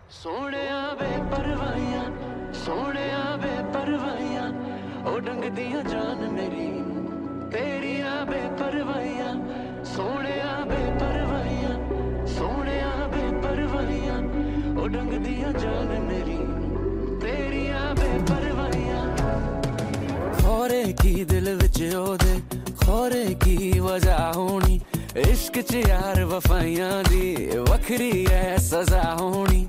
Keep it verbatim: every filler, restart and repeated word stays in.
सोहणिया वे परवाइयां, सोहणिया वे परवाइयां, ओ डंगदियां जान मेरी तेरिया वे परवाइयां, सोहणिया वे परवाइयां, सोहणिया वे परवाइयां, ओ डंगदियां जान मेरी तेरिया वे परवाइयां। खोरे की दिल विच ओदे, खोरे की वजह होनी, इश्क च यार वफाइयां दी वखरी है सजा होनी।